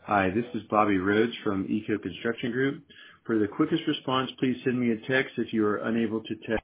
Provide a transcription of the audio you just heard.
Hi, this is Bobby Rhodes from Eco Construction Group. For the quickest response, please send me a text if you are unable to text.